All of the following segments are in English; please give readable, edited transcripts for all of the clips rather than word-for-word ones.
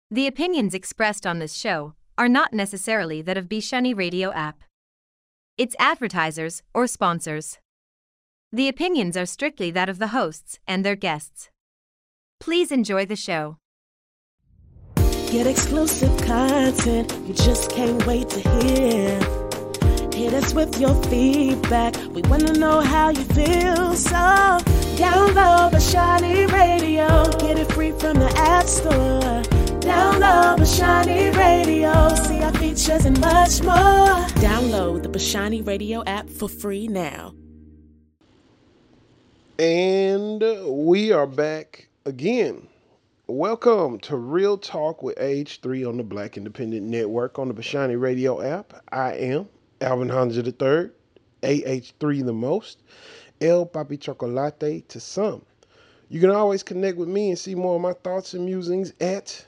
The opinions expressed on this show are not necessarily that of Bishani Radio app, its advertisers, or sponsors. The opinions are strictly that of the hosts and their guests. Please enjoy the show. Get exclusive content you just can't wait to hear. Hit us with your feedback. We want to know how you feel. So download Bishani Radio. Get it free from the App Store. Download Bishani Radio. See our features and much more. Download the Bishani Radio app for free now. And we are back again. Welcome to Real Talk with AH3 on the Black Independent Network on the Bishani Radio app. I am Alvin Hanza III, AH3 the most, El Papi Chocolate to some. You can always connect with me and see more of my thoughts and musings at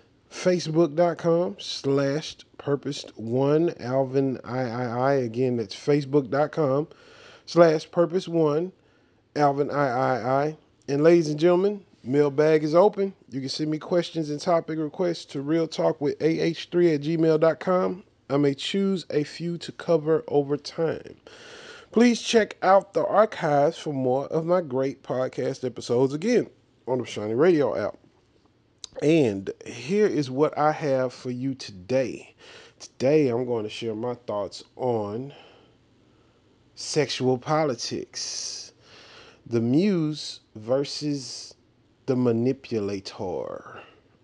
facebook.com/purposed1 Alvin III. Again, that's facebook.com/purpose1 Alvin III. And ladies and gentlemen, mailbag is open. You can send me questions and topic requests to realtalkwithah3@gmail.com. I may choose a few to cover over time. Please check out the archives for more of my great podcast episodes again on the Bishani Radio app. And here is what I have for you today. Today I'm going to share my thoughts on sexual politics. The muse versus the manipulator.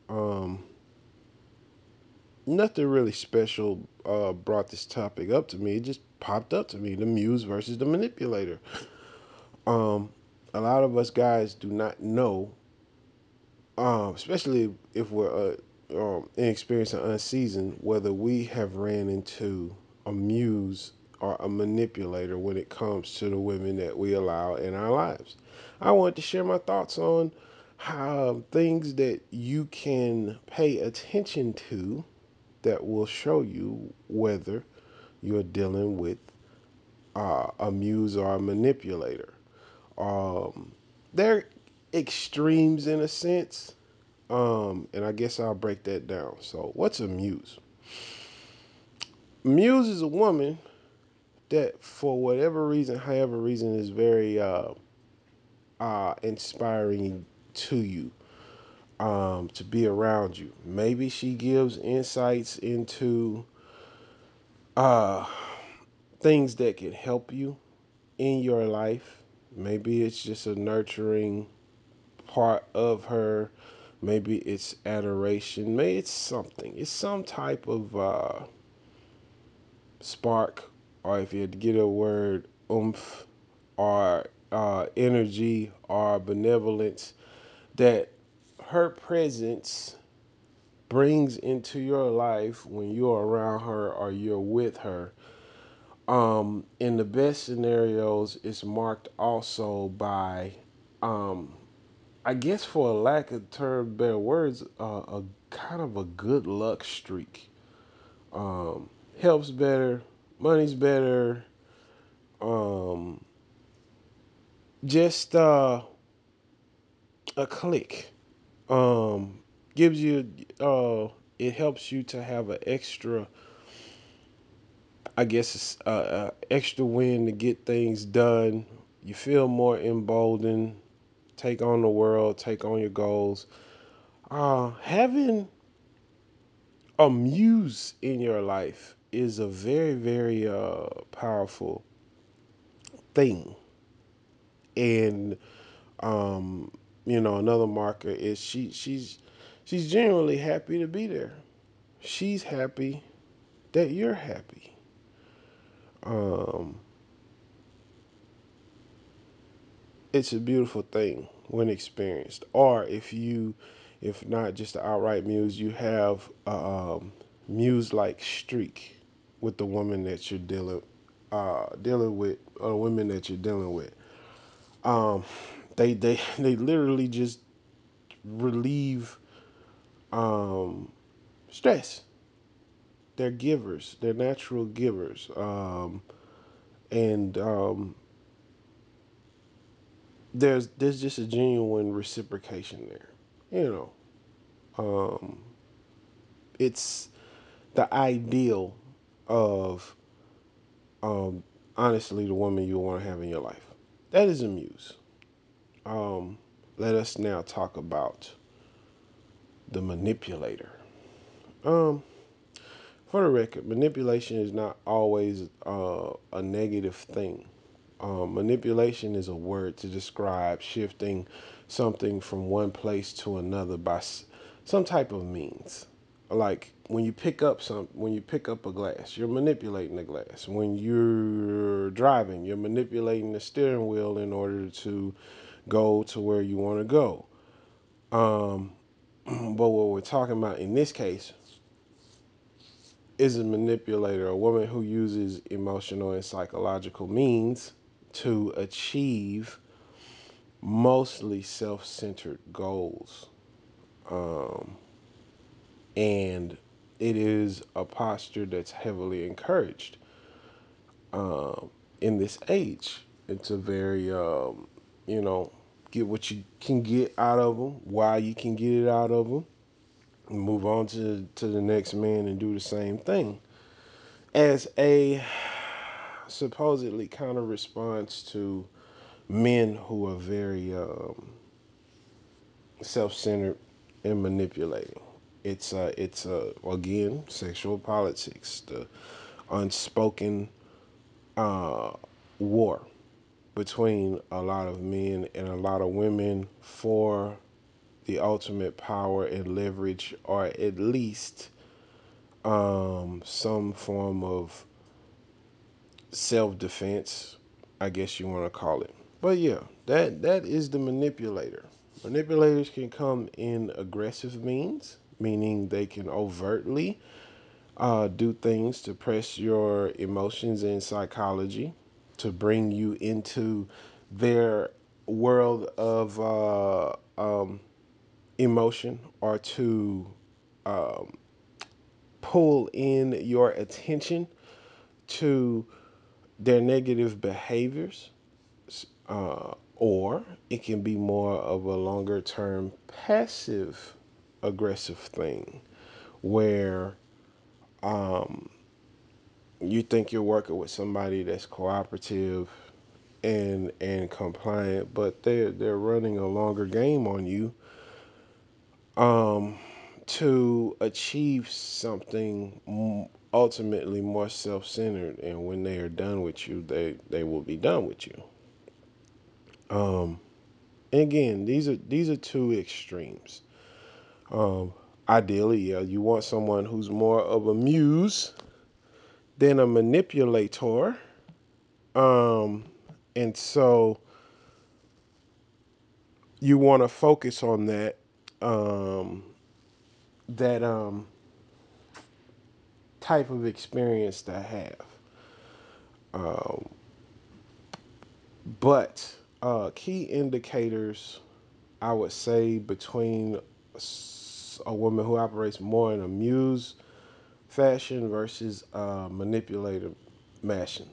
Nothing really special brought this topic up to me. It just popped up to me. The muse versus the manipulator. A lot of us guys do not know, especially if we're inexperienced and unseasoned, whether we have ran into a muse or a manipulator when it comes to the women that we allow in our lives. I want to share my thoughts on how things that you can pay attention to that will show you whether you're dealing with a muse or a manipulator. They're extremes in a sense, and I guess I'll break that down. So, what's a muse? Muse is a woman that, for whatever reason, however reason, is very inspiring to you, to be around you. Maybe she gives insights into things that can help you in your life. Maybe it's just a nurturing part of her. Maybe it's adoration. Maybe it's something. It's some type of spark, or if you had to get a word, oomph, or energy, or benevolence that her presence brings into your life when you're around her or you're with her. In the best scenarios, it's marked also by, I guess for a lack of better words, a kind of a good luck streak. Helps better, money's better, um, just a click. Gives you, it helps you to have an extra, I guess, extra win to get things done. You feel more emboldened, take on the world, take on your goals. Having a muse in your life is a very, very powerful thing. And another marker is she's genuinely happy to be there. She's happy that you're happy. Um, it's a beautiful thing when experienced. Or if not just the outright muse, you have a muse like streak with the woman that you're dealing with, or women that you're dealing with. Um, they literally just relieve stress. They're givers. They're natural givers. And there's just a genuine reciprocation there. You know, It's the ideal of, um, honestly, the woman you want to have in your life. That is a muse. Um, Let us now talk about the manipulator. Um, for the record, manipulation is not always a negative thing. Manipulation is a word to describe shifting something from one place to another by some type of means. Like when you pick up a glass, you're manipulating the glass. When you're driving, you're manipulating the steering wheel in order to go to where you want to go. Um, but what we're talking about in this case is a manipulator, a woman who uses emotional and psychological means to achieve mostly self centered goals. Um, and it is a posture that's heavily encouraged in this age. It's a very, you know, get what you can get out of them, why you can get it out of them, and move on to the next man and do the same thing. As a supposedly counter response to men who are very self-centered and manipulating. It's again sexual politics, the unspoken uh, war between a lot of men and a lot of women for the ultimate power and leverage, or at least some form of self-defense, I guess you want to call it. But yeah, that is the manipulator. Manipulators can come in aggressive means, meaning they can overtly do things to press your emotions and psychology, to bring you into their world of emotion, or to pull in your attention to their negative behaviors. Or it can be more of a longer term passive aggressive thing where you think you're working with somebody that's cooperative and compliant, but they're running a longer game on you to achieve something ultimately more self-centered, and when they are done with you, they will be done with you. Again, these are two extremes. Um, Ideally, yeah, you want someone who's more of a muse than a manipulator. Um, and so you want to focus on um, that type of experience to have. But key indicators, I would say, between a woman who operates more in a muse fashion versus manipulator fashion.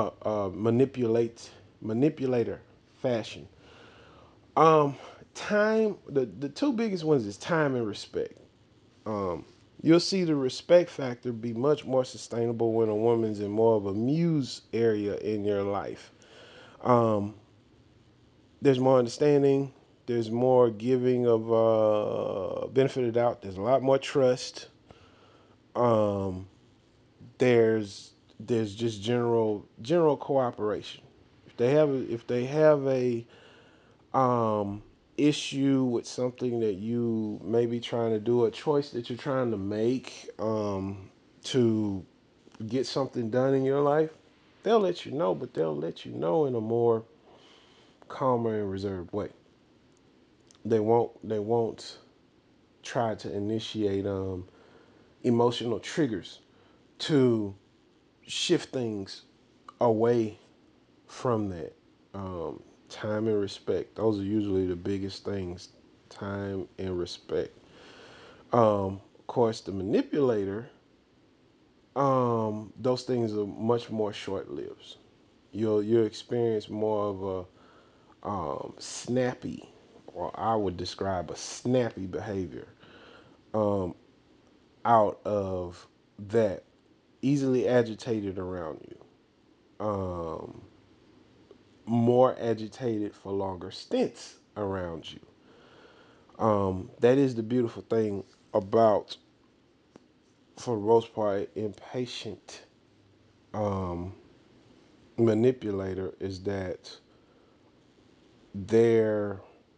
Manipulator fashion. Um, Time. The two biggest ones is time and respect. Um, you'll see the respect factor be much more sustainable when a woman's in more of a muse area in your life. Um, there's more understanding. There's more giving of benefit of doubt. There's a lot more trust. Um, there's just general cooperation. If they have a um, issue with something that you may be trying to do, a choice that you're trying to make to get something done in your life, they'll let you know, but they'll let you know in a more calmer and reserved way. They won't try to initiate emotional triggers to shift things away from that. Um, Time and respect. Those are usually the biggest things. Time and respect. Of course, the manipulator, those things are much more short lived. You'll experience more of a snappy, or I would describe a snappy behavior. out of that, easily agitated around you, more agitated for longer stints around you. That is the beautiful thing about, for the most part, impatient um, manipulator, is that their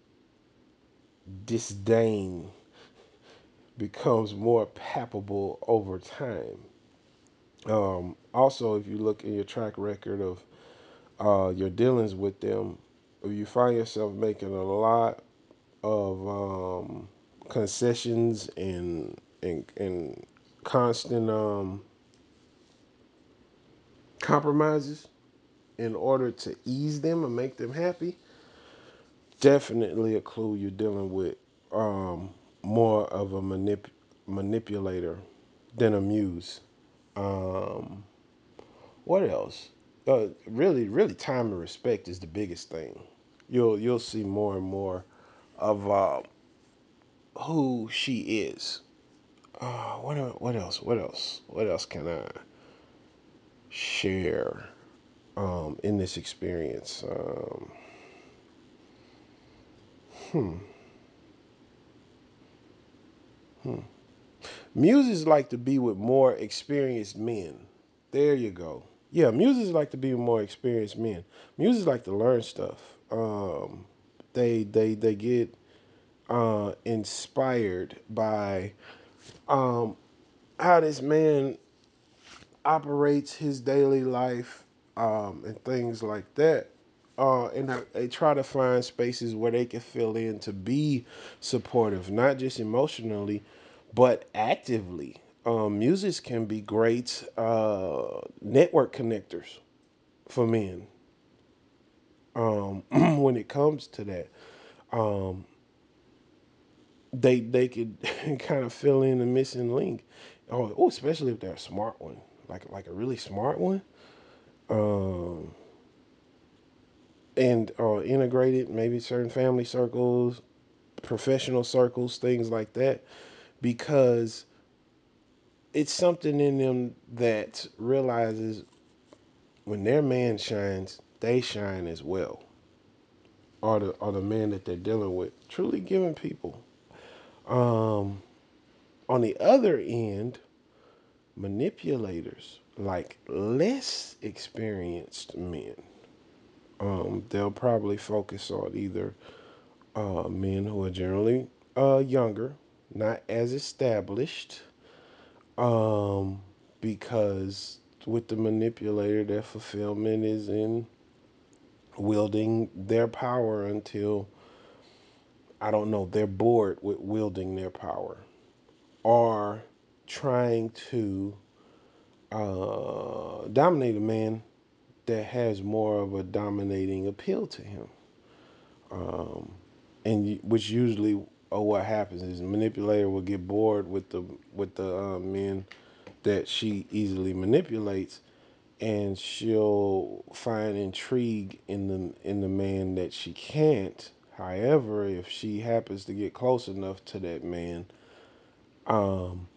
disdain becomes more palpable over time. Also, if you look in your track record of your dealings with them, you find yourself making a lot of concessions and constant compromises in order to ease them and make them happy. Definitely a clue you're dealing with more of a manipulator than a muse. Um, what else? Really, time and respect is the biggest thing. You'll see more and more of who she is. What else? What else? What else can I share in this experience? Hmm, hmm. Muses like to be with more experienced men. There you go. Yeah, muses like to be with more experienced men. Muses like to learn stuff. They get inspired by how this man operates his daily life, and things like that. And they try to find spaces where they can fill in to be supportive, not just emotionally, but actively. Music can be great network connectors for men when it comes to that. Um, they could kind of fill in the missing link. Especially if they're a smart one, like a really smart one. Um, and integrated, maybe certain family circles, professional circles, things like that, because it's something in them that realizes when their man shines, they shine as well. Or the man that they're dealing with, truly giving people. Um, on the other end, manipulators, like less experienced men, they'll probably focus on either men who are generally younger, not as established, um, because with the manipulator, their fulfillment is in wielding their power until, I don't know, they're bored with wielding their power, or trying to dominate a man that has more of a dominating appeal to him. Um, and which usually, what happens is, the manipulator will get bored with the men that she easily manipulates, and she'll find intrigue in the man that she can't. However, if she happens to get close enough to that man, um,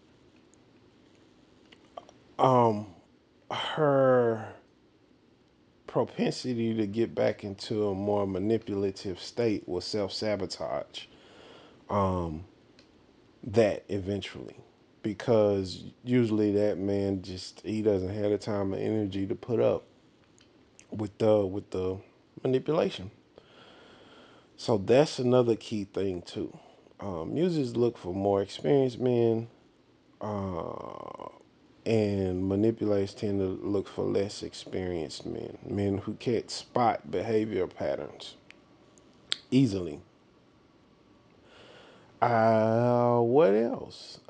um, her propensity to get back into a more manipulative state will self sabotage. Um, that eventually, because usually that man, just he doesn't have the time and energy to put up with the manipulation. So that's another key thing too. Muses look for more experienced men, uh, and manipulators tend to look for less experienced men who can't spot behavior patterns easily. What else?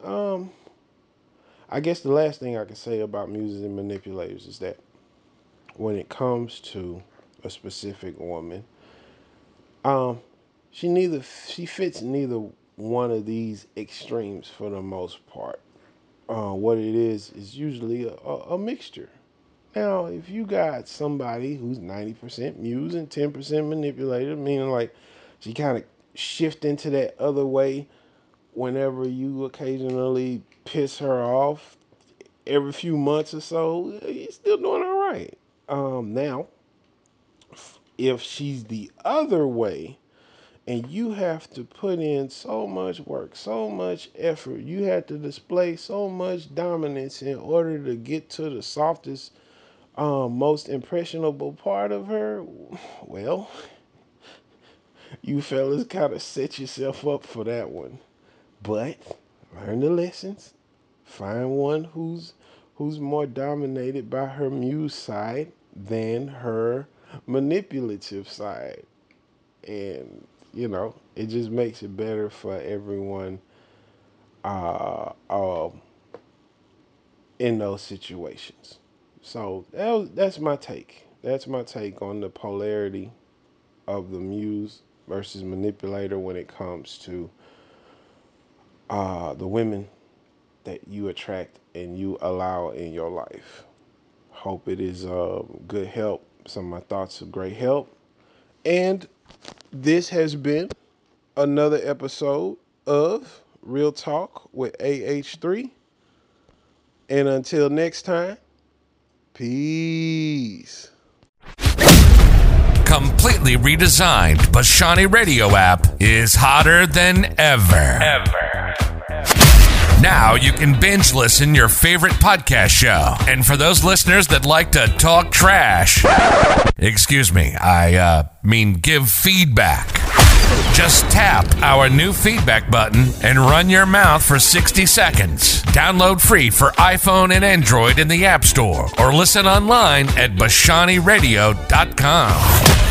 I guess the last thing I can say about muses and manipulators is that when it comes to a specific woman, um, she fits neither one of these extremes for the most part. What it is usually a mixture. Now, if you got somebody who's 90% muse and 10% manipulator, meaning like she kind of shift into that other way whenever you occasionally piss her off every few months or so, you're still doing all right. Now, if she's the other way, and you have to put in so much work, so much effort, you have to display so much dominance in order to get to the softest, most impressionable part of her, well, you fellas kind of set yourself up for that one. But learn the lessons. Find one who's more dominated by her muse side than her manipulative side. And, it just makes it better for everyone in those situations. So that's my take. That's my take on the polarity of the muse versus manipulator when it comes to the women that you attract and you allow in your life. Hope it is good help. Some of my thoughts of great help. And this has been another episode of Real Talk with AH3. And until next time, peace. Completely redesigned Bashani Radio app is hotter than ever. Now you can binge listen your favorite podcast show. And for those listeners that like to talk trash, excuse me, I mean give feedback. Just tap our new feedback button and run your mouth for 60 seconds. Download free for iPhone and Android in the App Store or listen online at BashaniRadio.com.